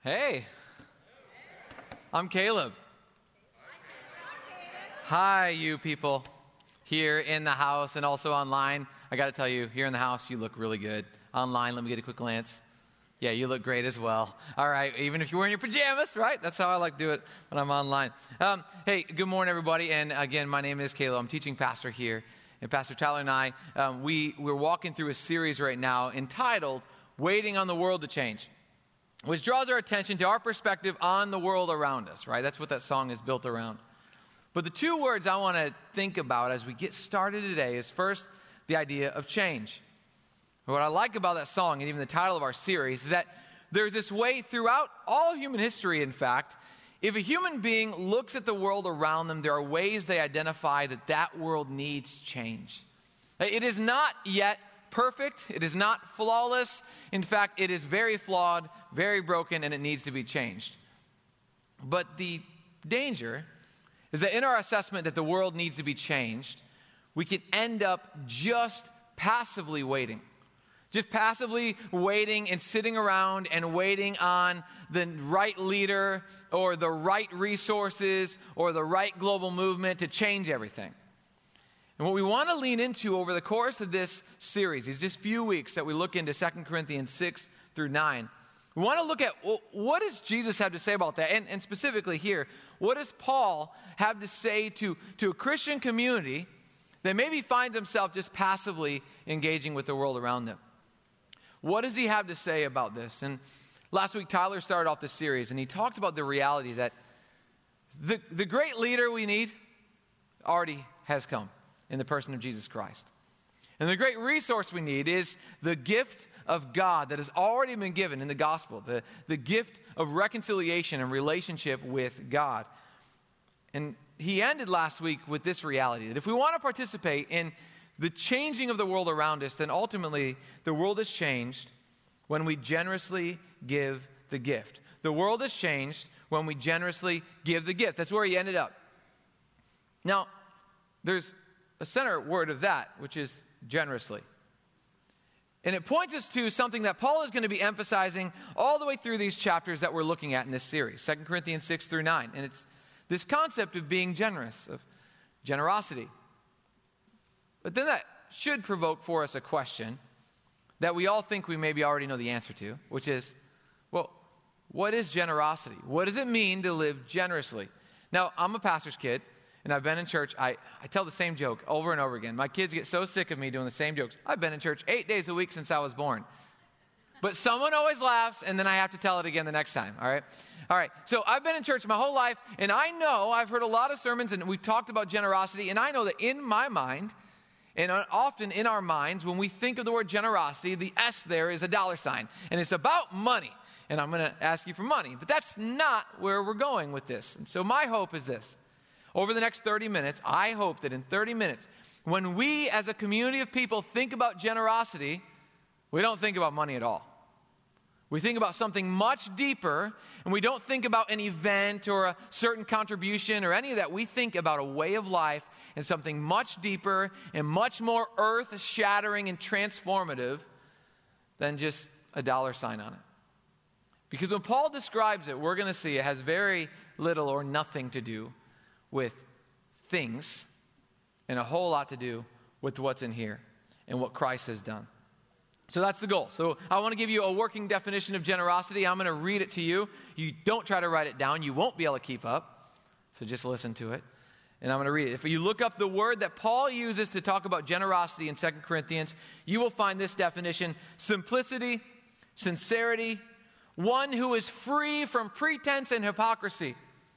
Hey, I'm Caleb. Hi, you people here in the house and also online. I got to tell you, here in the house, you look really good. Online, let me get a quick glance. Yeah, you look great as well. All right, even if you're wearing your pajamas, right? That's how I like to do it when I'm online. Hey, good morning, everybody. And again, my name is Caleb. I'm teaching pastor here. And Pastor Tyler and I, we're walking through a series right now entitled Waiting on the World to Change, which draws our attention to our perspective on the world around us, right? That's what that song is built around. But the two words I want to think about as we get started today is first, the idea of change. What I like about that song and even the title of our series is that there's this way throughout all human history, in fact, if a human being looks at the world around them, there are ways they identify that that world needs change. It is not yet perfect. It is not flawless. In fact, it is very flawed, very broken, and it needs to be changed. But the danger is that in our assessment that the world needs to be changed, we can end up just passively waiting. Just passively waiting and sitting around and waiting on the right leader or the right resources or the right global movement to change everything. And what we want to lean into over the course of this series, these just few weeks that we look into 2 Corinthians 6 through 9, we want to look at what does Jesus have to say about that? And specifically here, what does Paul have to say to a Christian community that maybe finds himself just passively engaging with the world around them? What does he have to say about this? And last week, Tyler started off this series, and he talked about the reality that the great leader we need already has come in the person of Jesus Christ. And the great resource we need is the gift of God that has already been given in the gospel, the gift of reconciliation and relationship with God. And he ended last week with this reality, that if we want to participate in the changing of the world around us, then ultimately the world is changed when we generously give the gift. The world is changed when we generously give the gift. That's where he ended up. Now, there's a center word of that, which is generously. And it points us to something that Paul is going to be emphasizing all the way through these chapters that we're looking at in this series, 2 Corinthians 6 through 9. And it's this concept of being generous, of generosity. But then that should provoke for us a question that we all think we maybe already know the answer to, which is, well, what is generosity? What does it mean to live generously? Now, I'm a pastor's kid, and I've been in church. I tell the same joke over and over again. My kids get so sick of me doing the same jokes. I've been in church 8 days a week since I was born. But someone always laughs, and then I have to tell it again the next time, all right? All right, so I've been in church my whole life, and I know I've heard a lot of sermons, and we've talked about generosity, and I know that in my mind, and often in our minds, when we think of the word generosity, the S there is a dollar sign, and it's about money. And I'm going to ask you for money, but that's not where we're going with this. And so my hope is this. Over the next 30 minutes, I hope that in 30 minutes, when we as a community of people think about generosity, we don't think about money at all. We think about something much deeper, and we don't think about an event or a certain contribution or any of that. We think about a way of life and something much deeper and much more earth-shattering and transformative than just a dollar sign on it. Because when Paul describes it, we're going to see it has very little or nothing to do with things and a whole lot to do with what's in here and what Christ has done. So that's the goal. So I want to give you a working definition of generosity. I'm going to read it to you. You don't try to write it down. You won't be able to keep up. So just listen to it. And I'm going to read it. If you look up the word that Paul uses to talk about generosity in 2 Corinthians, you will find this definition: simplicity, sincerity, one who is free from pretense and hypocrisy,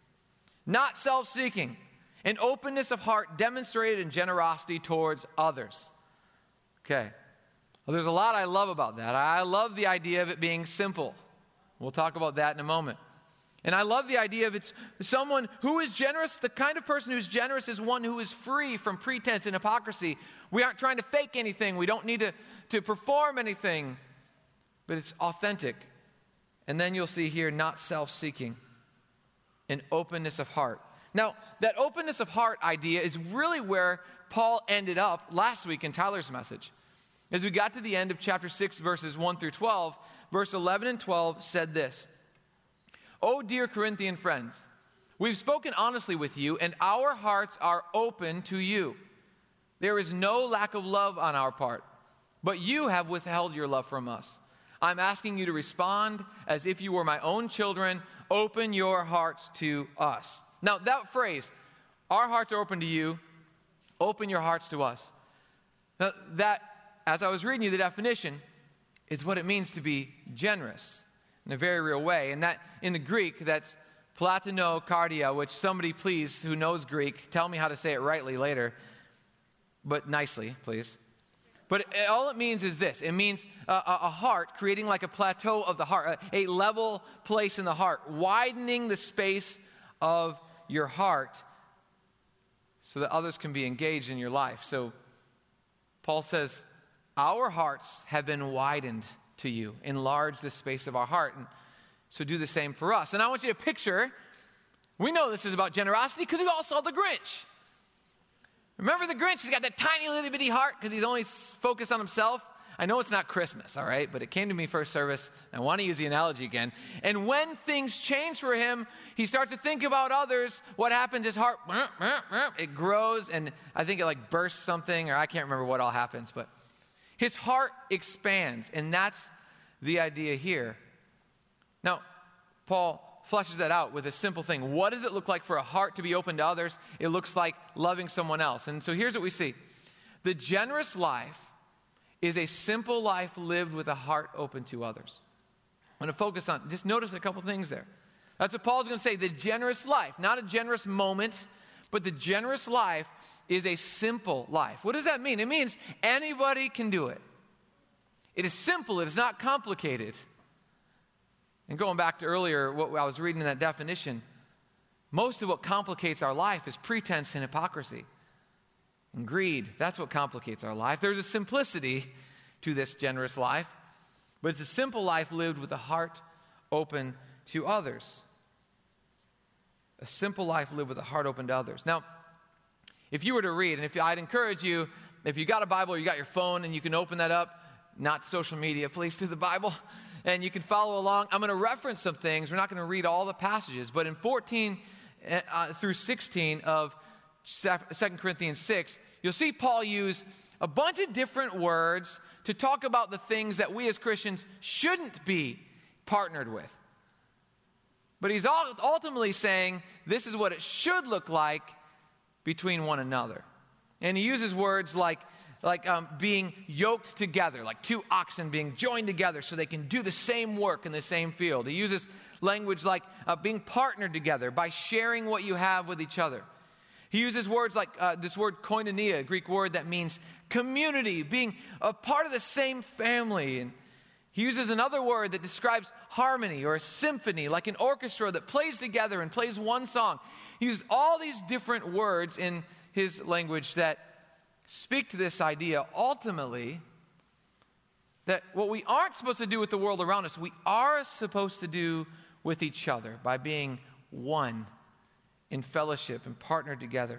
not self-seeking, an openness of heart demonstrated in generosity towards others. Okay. Well, there's a lot I love about that. I love the idea of it being simple. We'll talk about that in a moment. And I love the idea of it's someone who is generous. The kind of person who's generous is one who is free from pretense and hypocrisy. We aren't trying to fake anything. We don't need to perform anything. But it's authentic. And then you'll see here, not self-seeking, an openness of heart. Now, that openness of heart idea is really where Paul ended up last week in Tyler's message. As we got to the end of chapter 6, verses 1 through 12, verse 11 and 12 said this: "Oh, dear Corinthian friends, we've spoken honestly with you, and our hearts are open to you. There is no lack of love on our part, but you have withheld your love from us. I'm asking you to respond as if you were my own children. Open your hearts to us." Now, that phrase, "our hearts are open to you, open your hearts to us." Now, that, as I was reading you the definition, is what it means to be generous in a very real way. And that, in the Greek, that's platanokardia, which somebody, please, who knows Greek, tell me how to say it rightly later, but nicely, please. But all it means is this. It means a heart, creating like a plateau of the heart, a level place in the heart, widening the space of your heart so that others can be engaged in your life. So Paul says, our hearts have been widened to you. Enlarge the space of our heart. And so do the same for us. And I want you to picture, we know this is about generosity because we all saw the Grinch. Remember the Grinch? He's got that tiny little bitty heart because he's only focused on himself. I know it's not Christmas, all right? But it came to me first service. I want to use the analogy again. And when things change for him, he starts to think about others. What happens? His heart, it grows, and I think it like bursts something, or I can't remember what all happens. But his heart expands, and that's the idea here. Now, Paul fleshes that out with a simple thing. What does it look like for a heart to be open to others? It looks like loving someone else. And so here's what we see. The generous life is a simple life lived with a heart open to others. I'm going to focus on, just notice a couple things there. That's what Paul's going to say. The generous life, not a generous moment, but the generous life is a simple life. What does that mean? It means anybody can do it. It is simple. It is not complicated. And going back to earlier, what I was reading in that definition, most of what complicates our life is pretense and hypocrisy and greed. That's what complicates our life. There's a simplicity to this generous life, but it's a simple life lived with a heart open to others. A simple life lived with a heart open to others. Now, if you were to read, and I'd encourage you, if you got a Bible or you got your phone and you can open that up, not social media, please, to the Bible, and you can follow along. I'm going to reference some things. We're not going to read all the passages, but in 14 through 16 of 2 Corinthians 6, you'll see Paul use a bunch of different words to talk about the things that we as Christians shouldn't be partnered with. But he's ultimately saying this is what it should look like between one another. And he uses words like being yoked together, like two oxen being joined together so they can do the same work in the same field. He uses language like being partnered together by sharing what you have with each other. He uses words like this word koinonia, a Greek word that means community, being a part of the same family. And he uses another word that describes harmony or a symphony, like an orchestra that plays together and plays one song. He uses all these different words in his language that speak to this idea, ultimately, that what we aren't supposed to do with the world around us, we are supposed to do with each other by being one in fellowship and partnered together.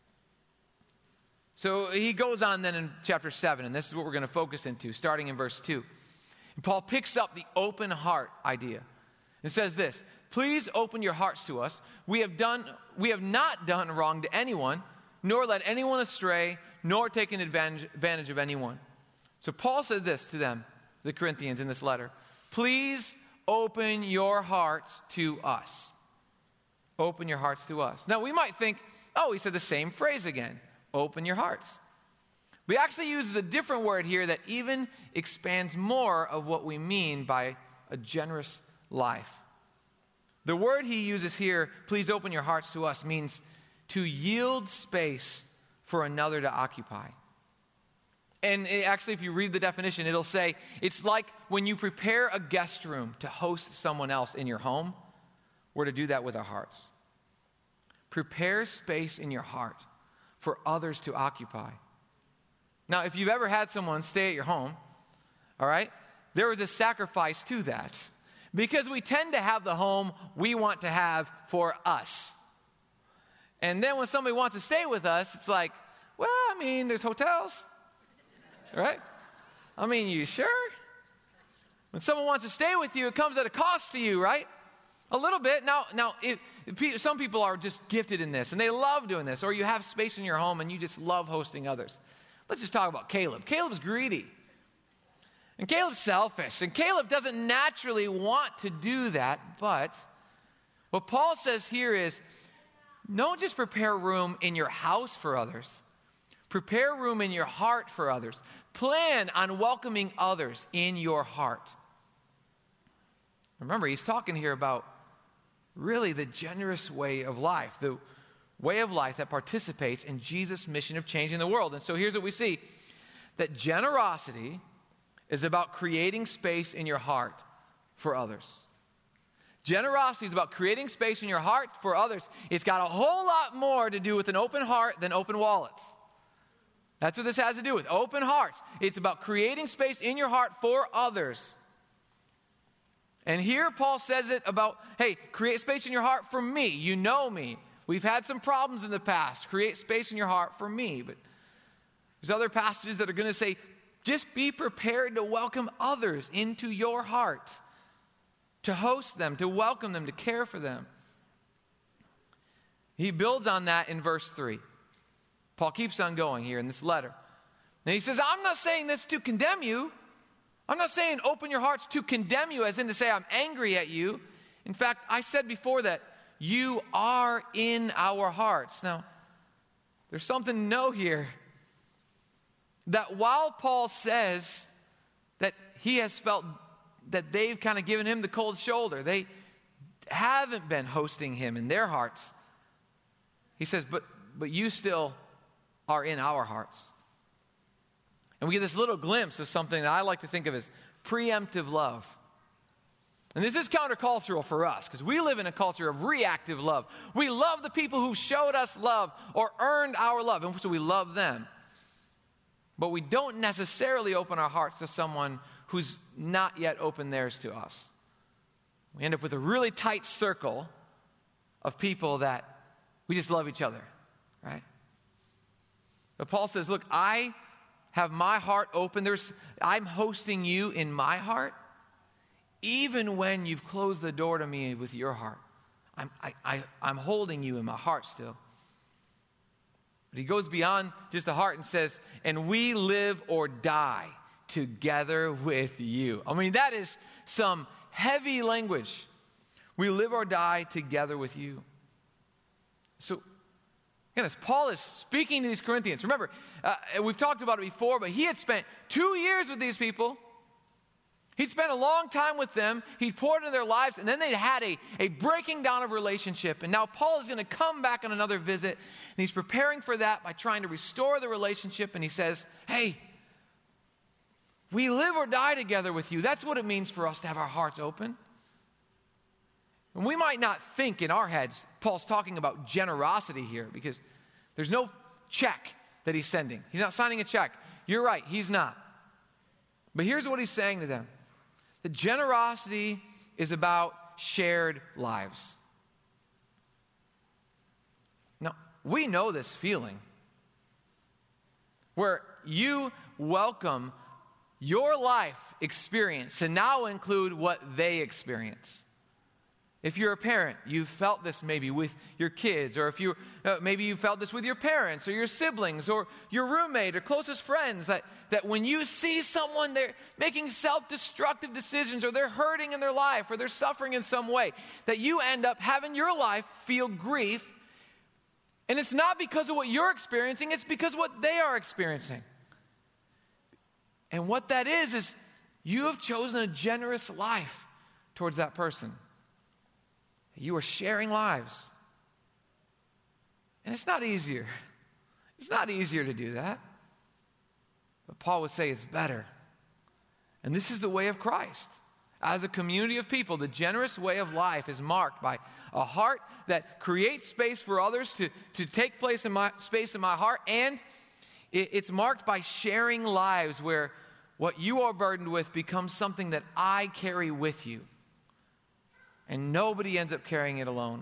So he goes on then in chapter 7, and this is what we're going to focus into, starting in verse 2. And Paul picks up the open heart idea. It says this, "Please open your hearts to us. We have not done wrong to anyone, nor led anyone astray, nor taken advantage of anyone." So Paul said this to them, the Corinthians, in this letter. Please open your hearts to us. Open your hearts to us. Now we might think, oh, he said the same phrase again. Open your hearts. But he actually uses a different word here that even expands more of what we mean by a generous life. The word he uses here, please open your hearts to us, means to yield space for another to occupy. And actually, if you read the definition, it'll say, it's like when you prepare a guest room to host someone else in your home, we're to do that with our hearts. Prepare space in your heart for others to occupy. Now, if you've ever had someone stay at your home, all right, there is a sacrifice to that. Because we tend to have the home we want to have for us. And then when somebody wants to stay with us, it's like, well, I mean, there's hotels, right? I mean, you sure? When someone wants to stay with you, it comes at a cost to you, right? A little bit. Now, some people are just gifted in this, and they love doing this, or you have space in your home, and you just love hosting others. Let's just talk about Caleb. Caleb's greedy, and Caleb's selfish, and Caleb doesn't naturally want to do that, but what Paul says here is, don't just prepare room in your house for others. Prepare room in your heart for others. Plan on welcoming others in your heart. Remember, he's talking here about really the generous way of life, the way of life that participates in Jesus' mission of changing the world. And so here's what we see, that generosity is about creating space in your heart for others. Generosity is about creating space in your heart for others. It's got a whole lot more to do with an open heart than open wallets. That's what this has to do with, open hearts. It's about creating space in your heart for others. And here Paul says it about, hey, create space in your heart for me. You know me. We've had some problems in the past. Create space in your heart for me. But there's other passages that are going to say, just be prepared to welcome others into your heart, to host them, to welcome them, to care for them. He builds on that in verse 3. Paul keeps on going here in this letter. And he says, I'm not saying this to condemn you. I'm not saying open your hearts to condemn you, as in to say I'm angry at you. In fact, I said before that you are in our hearts. Now, there's something to know here. That while Paul says that he has felt that they've kind of given him the cold shoulder, they haven't been hosting him in their hearts. He says, but you still are in our hearts. And we get this little glimpse of something that I like to think of as preemptive love. And this is countercultural for us, because we live in a culture of reactive love. We love the people who showed us love or earned our love, and so we love them. But we don't necessarily open our hearts to someone who's not yet opened theirs to us. We end up with a really tight circle of people that we just love each other, right? But Paul says, look, I have my heart open. I'm hosting you in my heart, even when you've closed the door to me with your heart. I'm holding you in my heart still. But he goes beyond just the heart and says, and we live or die together with you. I mean, that is some heavy language. We live or die together with you. So, again, as Paul is speaking to these Corinthians, remember, we've talked about it before, but he had spent 2 years with these people. He'd spent a long time with them. He'd poured into their lives, and then they'd had a breaking down of relationship. And now Paul is going to come back on another visit, and he's preparing for that by trying to restore the relationship. And he says, hey, we live or die together with you. That's what it means for us to have our hearts open. And we might not think in our heads, Paul's talking about generosity here, because there's no check that he's sending. He's not signing a check. You're right, he's not. But here's what he's saying to them. That generosity is about shared lives. Now, we know this feeling where you welcome your life experience to now include what they experience. If you're a parent, you've felt this maybe with your kids, or if maybe you felt this with your parents or your siblings or your roommate or closest friends, that when you see someone, they're making self-destructive decisions, or they're hurting in their life, or they're suffering in some way, that you end up having your life feel grief. And it's not because of what you're experiencing, it's because of what they are experiencing. And what that is you have chosen a generous life towards that person. You are sharing lives. And it's not easier. It's not easier to do that. But Paul would say it's better. And this is the way of Christ. As a community of people, the generous way of life is marked by a heart that creates space for others to take place in my space in my heart. And it's marked by sharing lives where what you are burdened with becomes something that I carry with you. And nobody ends up carrying it alone.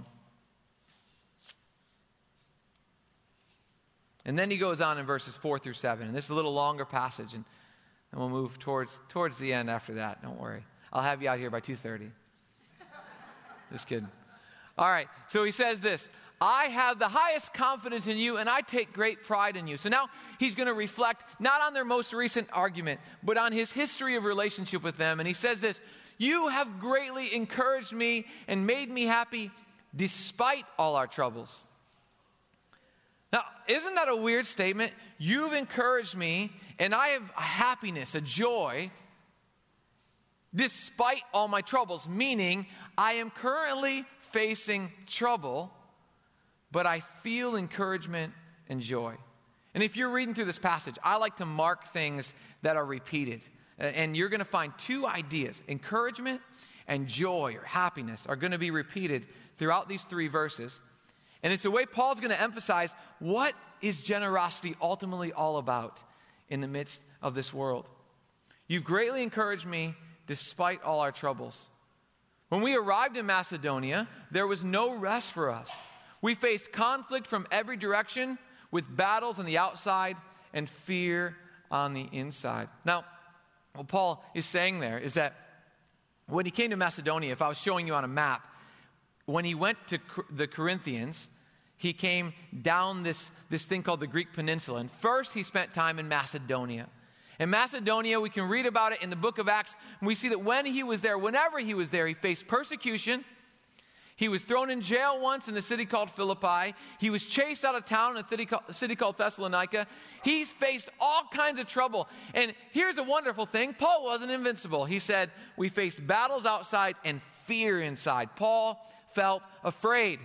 And then he goes on in verses 4 through 7. And this is a little longer passage. And we'll move towards the end after that. Don't worry. I'll have you out here by 2:30. Just kidding. All right, so he says this, I have the highest confidence in you, and I take great pride in you. So now he's going to reflect not on their most recent argument, but on his history of relationship with them. And he says this, you have greatly encouraged me and made me happy despite all our troubles. Now, isn't that a weird statement? You've encouraged me, and I have a happiness, a joy, despite all my troubles, meaning I am currently facing trouble, but I feel encouragement and joy. And if you're reading through this passage, I like to mark things that are repeated. And you're going to find two ideas, encouragement and joy or happiness are going to be repeated throughout these three verses. And it's a way Paul's going to emphasize what is generosity ultimately all about in the midst of this world. You've greatly encouraged me despite all our troubles. When we arrived in Macedonia, there was no rest for us. We faced conflict from every direction with battles on the outside and fear on the inside. Now, what Paul is saying there is that when he came to Macedonia, if I was showing you on a map, when he went to the Corinthians, he came down this thing called the Greek Peninsula. And first he spent time in Macedonia. In Macedonia, we can read about it in the book of Acts, and we see that when he was there, whenever he was there, he faced persecution. He was thrown in jail once in a city called Philippi. He was chased out of town in a city called Thessalonica. He's faced all kinds of trouble. And here's a wonderful thing. Paul wasn't invincible. He said, we faced battles outside and fear inside. Paul felt afraid.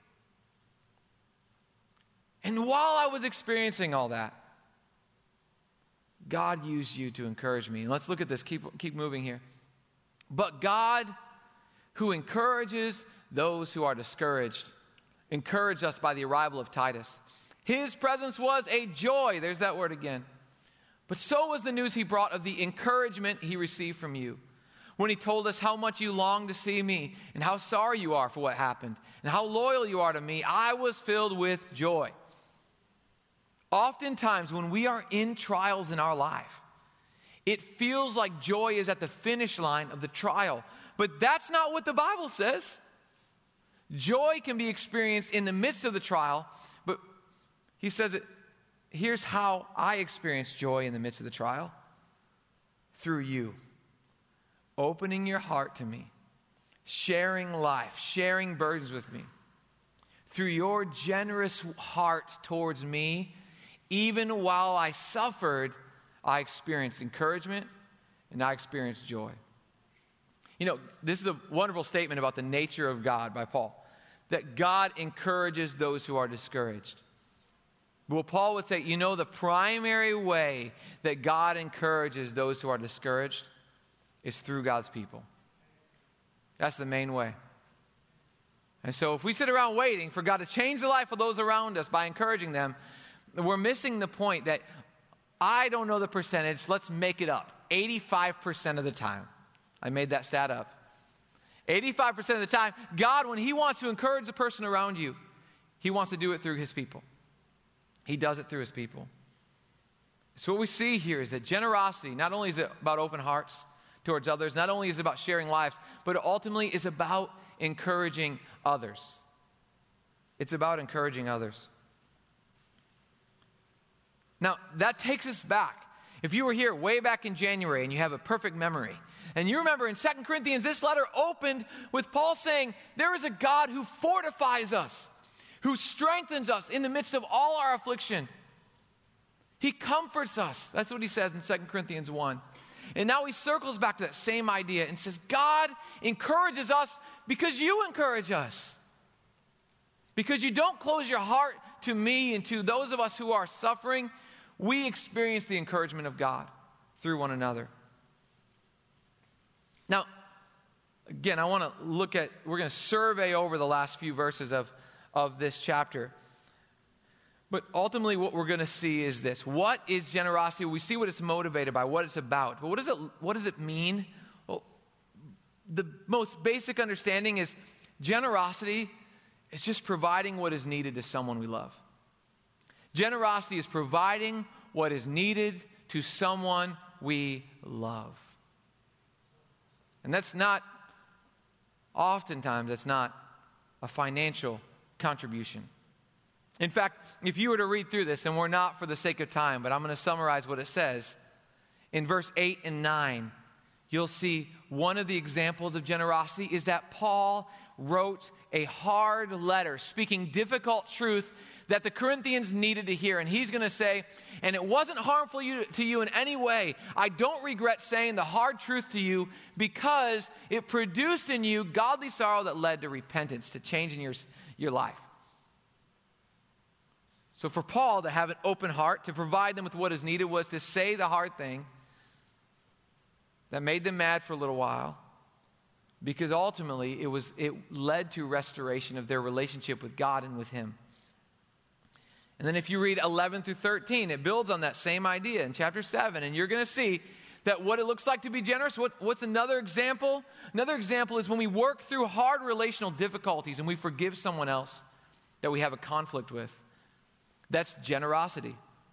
And while I was experiencing all that, God used you to encourage me. And let's look at this. Keep moving here. But God, who encourages those who are discouraged, encouraged us by the arrival of Titus. His presence was a joy. There's that word again. But so was the news he brought of the encouragement he received from you. When he told us how much you long to see me and how sorry you are for what happened and how loyal you are to me, I was filled with joy. Oftentimes, when we are in trials in our life, it feels like joy is at the finish line of the trial. But that's not what the Bible says. Joy can be experienced in the midst of the trial, but he says it, here's how I experience joy in the midst of the trial. Through you. Opening your heart to me. Sharing life. Sharing burdens with me. Through your generous heart towards me, even while I suffered, I experienced encouragement and I experienced joy. You know, this is a wonderful statement about the nature of God by Paul, that God encourages those who are discouraged. Well, Paul would say, you know, the primary way that God encourages those who are discouraged is through God's people. That's the main way. And so if we sit around waiting for God to change the life of those around us by encouraging them, we're missing the point that I don't know the percentage. Let's make it up. 85% of the time. I made that stat up. 85% of the time, God, when he wants to encourage the person around you, he wants to do it through his people. He does it through his people. So what we see here is that generosity, not only is it about open hearts towards others, not only is it about sharing lives, but it ultimately is about encouraging others. It's about encouraging others. Now, that takes us back. If you were here way back in January and you have a perfect memory, and you remember in 2 Corinthians, this letter opened with Paul saying, there is a God who fortifies us, who strengthens us in the midst of all our affliction. He comforts us. That's what he says in 2 Corinthians 1. And now he circles back to that same idea and says, God encourages us because you encourage us. Because you don't close your heart to me and to those of us who are suffering. We experience the encouragement of God through one another. Now, again, I want to we're going to survey over the last few verses of this chapter. But ultimately what we're going to see is this. What is generosity? We see what it's motivated by, what it's about. But what does it mean? Well, the most basic understanding is generosity is just providing what is needed to someone we love. Generosity is providing what is needed to someone we love. And that's not oftentimes it's not a financial contribution. In fact, if you were to read through this, and we're not for the sake of time, but I'm going to summarize what it says. In verse 8 and 9, you'll see one of the examples of generosity is that Paul wrote a hard letter speaking difficult truth that the Corinthians needed to hear. And he's going to say, and it wasn't harmful to you in any way. I don't regret saying the hard truth to you because it produced in you godly sorrow that led to repentance, to change in your life. So for Paul to have an open heart, to provide them with what is needed, was to say the hard thing that made them mad for a little while, because ultimately it led to restoration of their relationship with God and with him. And then if you read 11 through 13, it builds on that same idea in chapter 7, and you're going to see that what it looks like to be generous. What's another example? Another example is when we work through hard relational difficulties and we forgive someone else that we have a conflict with. That's generosity.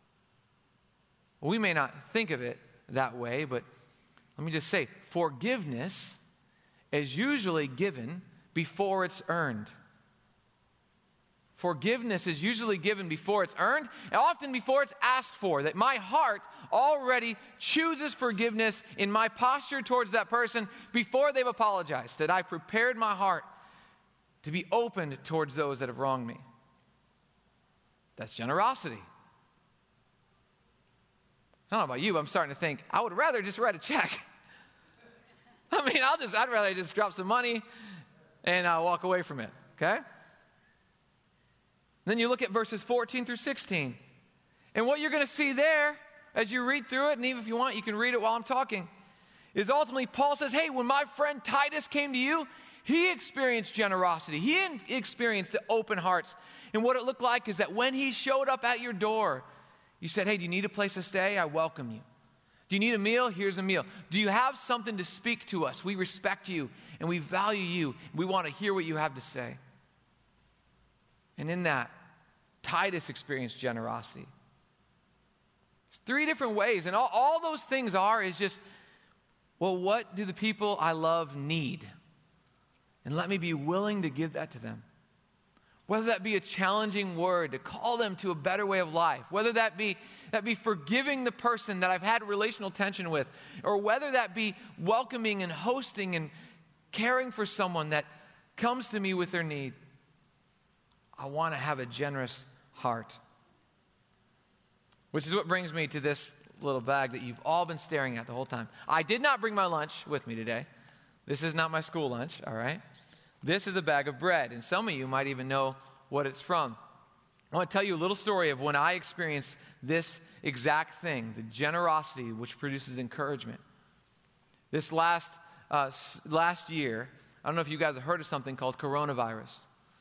We may not think of it that way, but let me just say, forgiveness is usually given before it's earned. Forgiveness is usually given before it's earned, and often before it's asked for. That my heart already chooses forgiveness in my posture towards that person before they've apologized. That I prepared my heart to be open towards those that have wronged me. That's generosity. I don't know about you, but I'm starting to think, I would rather just write a check. I mean, I'd rather just drop some money and walk away from it, okay? Then you look at verses 14 through 16. And what you're going to see there, as you read through it, and even if you want, you can read it while I'm talking, is ultimately Paul says, hey, when my friend Titus came to you, he experienced generosity. He experienced the open hearts. And what it looked like is that when he showed up at your door, you said, hey, do you need a place to stay? I welcome you. Do you need a meal? Here's a meal. Do you have something to speak to us? We respect you and we value you. We want to hear what you have to say. And in that, Titus experienced generosity. There's 3 different ways. And all those things is just, well, what do the people I love need? And let me be willing to give that to them. Whether that be a challenging word to call them to a better way of life, whether that be forgiving the person that I've had relational tension with, or whether that be welcoming and hosting and caring for someone that comes to me with their need. I want to have a generous heart. Which is what brings me to this little bag that you've all been staring at the whole time. I did not bring my lunch with me today. This is not my school lunch, all right? This is a bag of bread, and some of you might even know what it's from. I want to tell you a little story of when I experienced this exact thing, the generosity which produces encouragement. This last year, I don't know if you guys have heard of something called coronavirus.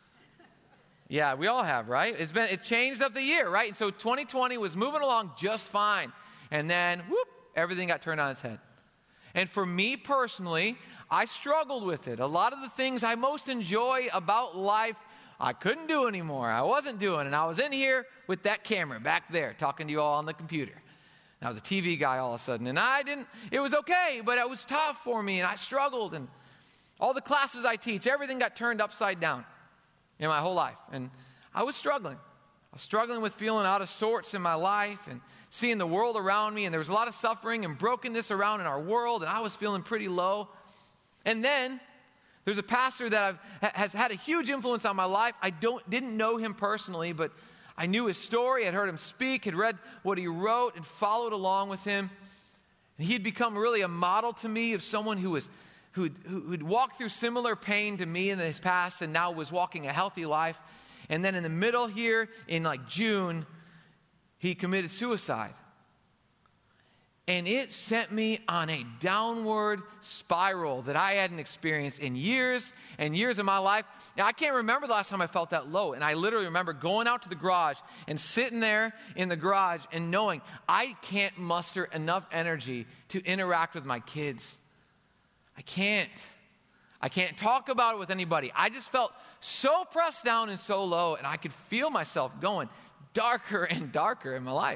Yeah, we all have, right? It changed up the year, right? And so 2020 was moving along just fine. And then, whoop, everything got turned on its head. And for me personally, I struggled with it. A lot of the things I most enjoy about life, I couldn't do anymore. I wasn't doing. And I was in here with that camera back there talking to you all on the computer. And I was a TV guy all of a sudden. And it was okay, but it was tough for me. And I struggled. And all the classes I teach, everything got turned upside down in my whole life. And I was struggling. I was struggling with feeling out of sorts in my life and seeing the world around me. And there was a lot of suffering and brokenness around in our world. And I was feeling pretty low. And then there's a pastor that has had a huge influence on my life. I didn't know him personally, but I knew his story. I'd heard him speak, had read what he wrote, and followed along with him. And he had become really a model to me of someone who'd walked through similar pain to me in his past and now was walking a healthy life. And then in the middle here, in like June, he committed suicide. And it sent me on a downward spiral that I hadn't experienced in years and years of my life. Now, I can't remember the last time I felt that low. And I literally remember going out to the garage and sitting there in the garage and knowing I can't muster enough energy to interact with my kids. I can't talk about it with anybody. I just felt so pressed down and so low, and I could feel myself going darker and darker in my life.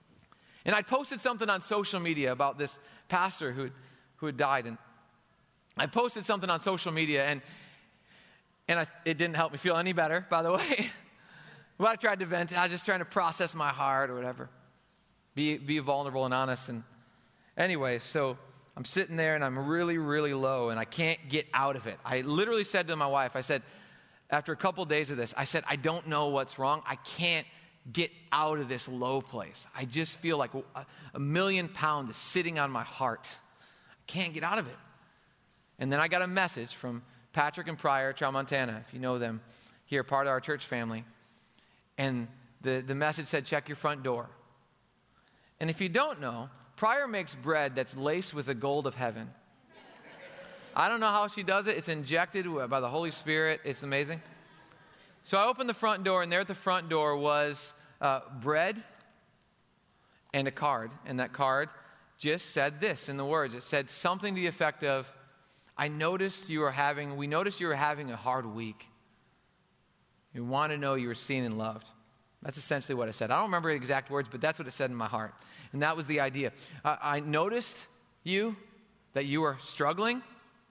And I posted something on social media about this pastor who had died. And I posted something on social media, and it didn't help me feel any better, by the way. But I tried to vent. I was just trying to process my heart or whatever. Be vulnerable and honest. And anyway, so I'm sitting there, and I'm really, really low, and I can't get out of it. I literally said to my wife, I said, after a couple days of this, I said, I don't know what's wrong. I can't get out of this low place. I just feel like a million pounds is sitting on my heart. I can't get out of it. And then I got a message from Patrick and Pryor, Trout, Montana, if you know them, here, part of our church family. And the message said, check your front door. And if you don't know, Pryor makes bread that's laced with the gold of heaven. I don't know how she does it. It's injected by the Holy Spirit. It's amazing. So I opened the front door, and there at the front door was bread and a card. And that card just said this in the words. It said something to the effect of, we noticed you were having a hard week. We want to know you were seen and loved. That's essentially what it said. I don't remember the exact words, but that's what it said in my heart. And that was the idea. I noticed that you were struggling,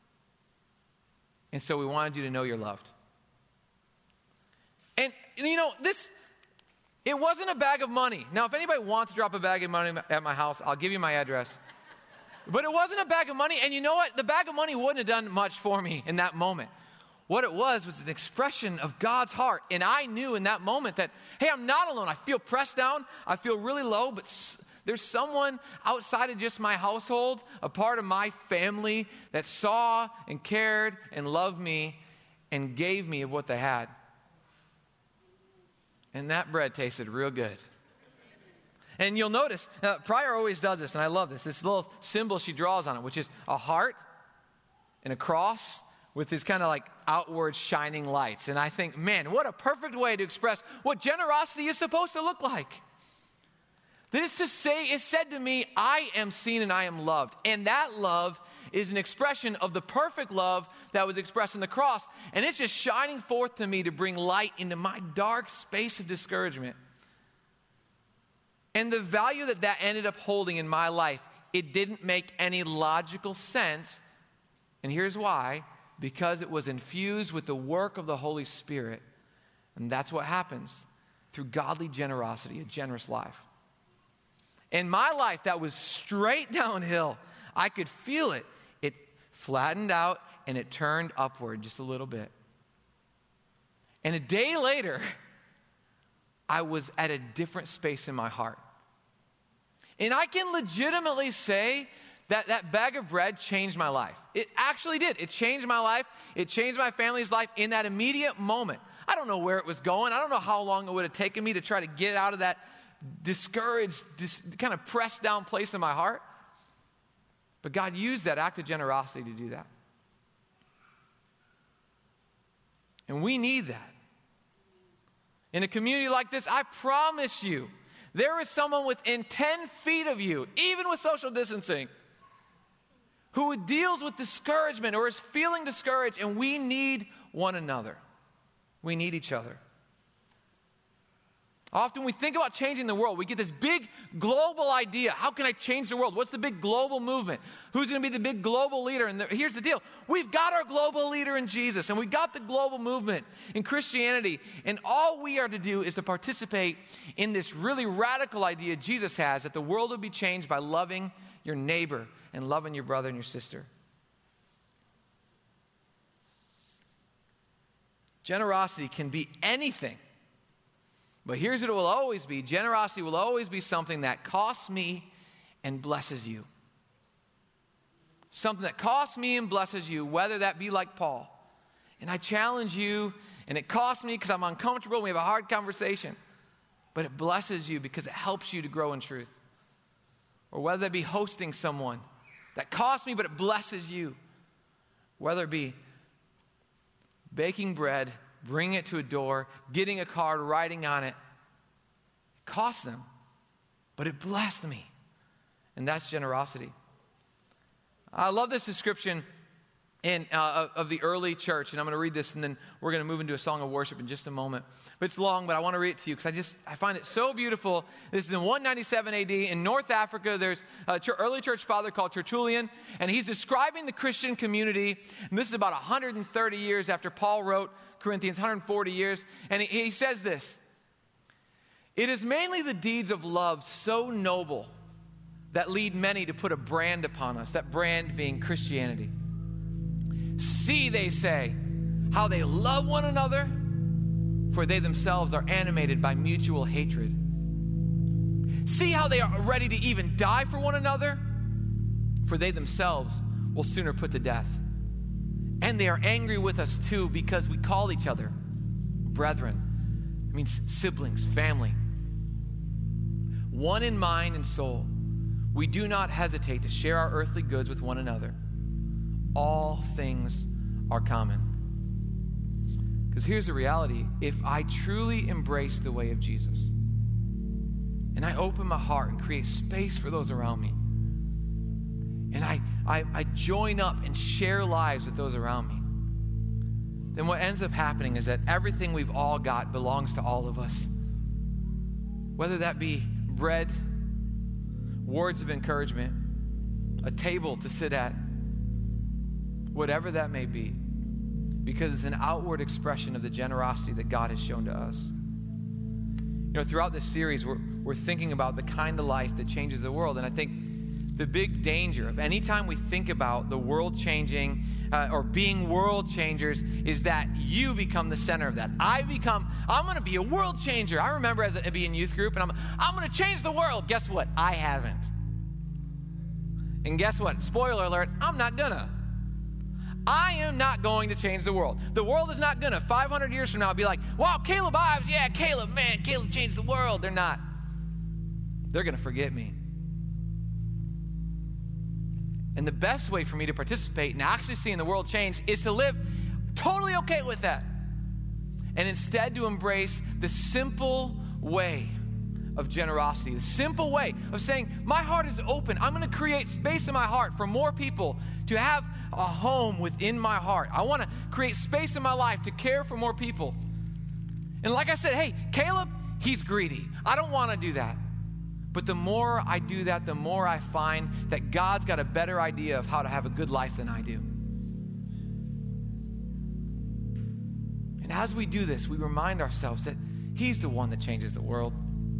and so we wanted you to know you're loved. And, it wasn't a bag of money. Now, if anybody wants to drop a bag of money at my house, I'll give you my address. But it wasn't a bag of money, and you know what? The bag of money wouldn't have done much for me in that moment. What it was an expression of God's heart. And I knew in that moment that, hey, I'm not alone. I feel pressed down. I feel really low, but there's someone outside of just my household, a part of my family, that saw and cared and loved me and gave me of what they had. And that bread tasted real good. And you'll notice, Pryor always does this, and I love this little symbol she draws on it, which is a heart and a cross with these kind of like outward shining lights. And I think, man, what a perfect way to express what generosity is supposed to look like. That is to say, it said to me, I am seen and I am loved. And that love is an expression of the perfect love that was expressed in the cross. And it's just shining forth to me to bring light into my dark space of discouragement. And the value that ended up holding in my life, it didn't make any logical sense. And here's why. Because it was infused with the work of the Holy Spirit. And that's what happens through godly generosity, a generous life. In my life, that was straight downhill. I could feel it. It flattened out and it turned upward just a little bit. And a day later, I was at a different space in my heart. And I can legitimately say that bag of bread changed my life. It actually did. It changed my life. It changed my family's life in that immediate moment. I don't know where it was going. I don't know how long it would have taken me to try to get out of that discouraged, kind of pressed down place in my heart. But God used that act of generosity to do that. And we need that. In a community like this, I promise you, there is someone within 10 feet of you, even with social distancing, who deals with discouragement or is feeling discouraged, and we need one another. We need each other. Often we think about changing the world. We get this big global idea. How can I change the world? What's the big global movement? Who's going to be the big global leader? And here's the deal. We've got our global leader in Jesus, and we've got the global movement in Christianity. And all we are to do is to participate in this really radical idea Jesus has, that the world will be changed by loving your neighbor and loving your brother and your sister. Generosity can be anything. But here's what it will always be. Generosity will always be something that costs me and blesses you. Something that costs me and blesses you, whether that be like Paul. And I challenge you, and it costs me because I'm uncomfortable and we have a hard conversation. But it blesses you because it helps you to grow in truth. Or whether that be hosting someone. That costs me, but it blesses you. Whether it be baking bread, bringing it to a door, getting a card, writing on it. It cost them, but it blessed me. And that's generosity. I love this description of the early church. And I'm going to read this, and then we're going to move into a song of worship in just a moment. But it's long, but I want to read it to you because I find it so beautiful. This is in 197 AD. In North Africa, there's an early church father called Tertullian, and he's describing the Christian community. And this is about 130 years after Paul wrote Corinthians, 140 years. And he says this: "It is mainly the deeds of love so noble that lead many to put a brand upon us," that brand being Christianity. "See," they say, "how they love one another, for they themselves are animated by mutual hatred. See how they are ready to even die for one another, for they themselves will sooner put to death. And they are angry with us too, because we call each other brethren." It means siblings, family. "One in mind and soul. We do not hesitate to share our earthly goods with one another. All things are common." Because here's the reality. If I truly embrace the way of Jesus, and I open my heart and create space for those around me, and I join up and share lives with those around me, then what ends up happening is that everything we've all got belongs to all of us. Whether that be bread, words of encouragement, a table to sit at, whatever that may be, because it's an outward expression of the generosity that God has shown to us. You know, throughout this series, we're thinking about the kind of life that changes the world. And I think the big danger of any time we think about the world changing or being world changers is that you become the center of that. I'm going to be a world changer. I remember being in youth group, and I'm going to change the world. Guess what? I haven't. And guess what? Spoiler alert, I'm not gonna. I am not going to change the world. The world is not going to, 500 years from now, be like, wow, Caleb Ives, yeah, Caleb changed the world. They're not. They're going to forget me. And the best way for me to participate in actually seeing the world change is to live totally okay with that. And instead to embrace the simple way of generosity, the simple way of saying, my heart is open. I'm going to create space in my heart for more people to have a home within my heart. I want to create space in my life to care for more people. And like I said, hey, Caleb, he's greedy. I don't want to do that. But the more I do that, the more I find that God's got a better idea of how to have a good life than I do. And as we do this, we remind ourselves that He's the one that changes the world.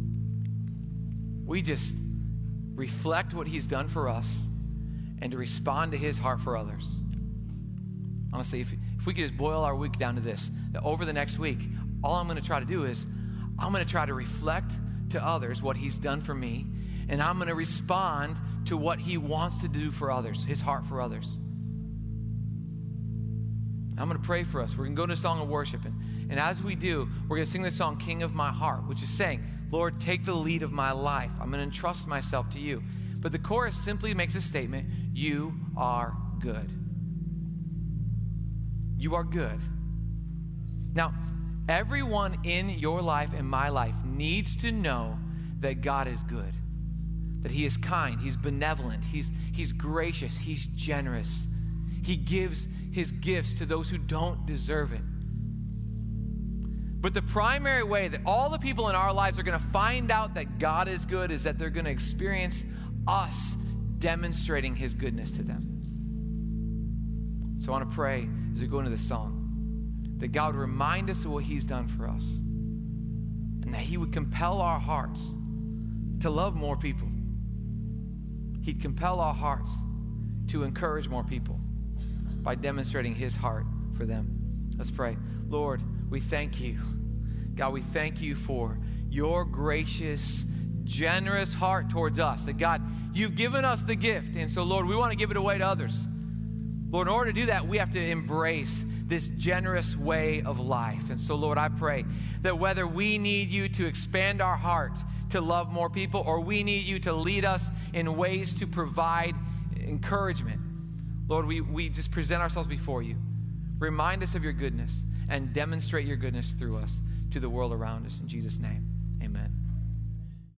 We just reflect what He's done for us and to respond to His heart for others. Honestly, if we could just boil our week down to this, that over the next week, all I'm going to try to do is I'm going to try to reflect to others what He's done for me, and I'm going to respond to what He wants to do for others, His heart for others. I'm going to pray for us. We're going to go to a song of worship, and as we do, we're going to sing the song, King of My Heart, which is saying, Lord, take the lead of my life. I'm going to entrust myself to you. But the chorus simply makes a statement, you are good. You are good. Now, everyone in your life and my life needs to know that God is good, that He is kind, He's benevolent, He's gracious, He's generous. He gives His gifts to those who don't deserve it. But the primary way that all the people in our lives are going to find out that God is good is that they're going to experience us demonstrating His goodness to them. So I want to pray as we go into this song that God would remind us of what He's done for us, and that He would compel our hearts to love more people. He'd compel our hearts to encourage more people by demonstrating His heart for them. Let's pray. Lord, we thank You. God, we thank You for Your gracious, generous heart towards us. That God, You've given us the gift. And so, Lord, we want to give it away to others. Lord, in order to do that, we have to embrace this generous way of life. And so, Lord, I pray that whether we need You to expand our heart to love more people, or we need You to lead us in ways to provide encouragement, Lord, we just present ourselves before You. Remind us of Your goodness and demonstrate Your goodness through us to the world around us. In Jesus' name.